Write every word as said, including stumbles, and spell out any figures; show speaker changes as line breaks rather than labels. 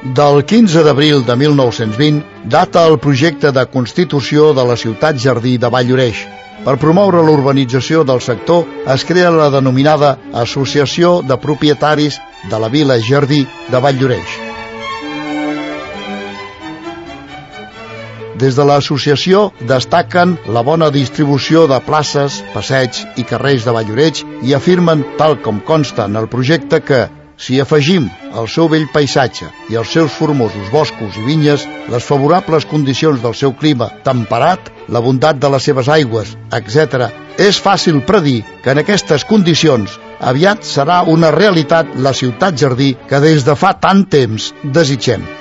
Del quinze d'abril de mil nou-cents vint data el projecte de constitució de la ciutat jardí de Valldoreix. Per promoure l'urbanització del sector es crea la denominada Associació de Propietaris de la Vila Jardí de Valldoreix. Des de l'associació destaquen la bona distribució de places, passeigs i carrers de Valldoreix i afirmen, tal com consta en el projecte, que si afegim el seu bell paisatge i els seus formosos boscos i vinyes, les favorables condicions del seu clima temperat, la bondat de les seves aigües, etcètera, és fàcil predir que en aquestes condicions aviat serà una realitat la ciutat jardí que des de fa tant temps desitgem.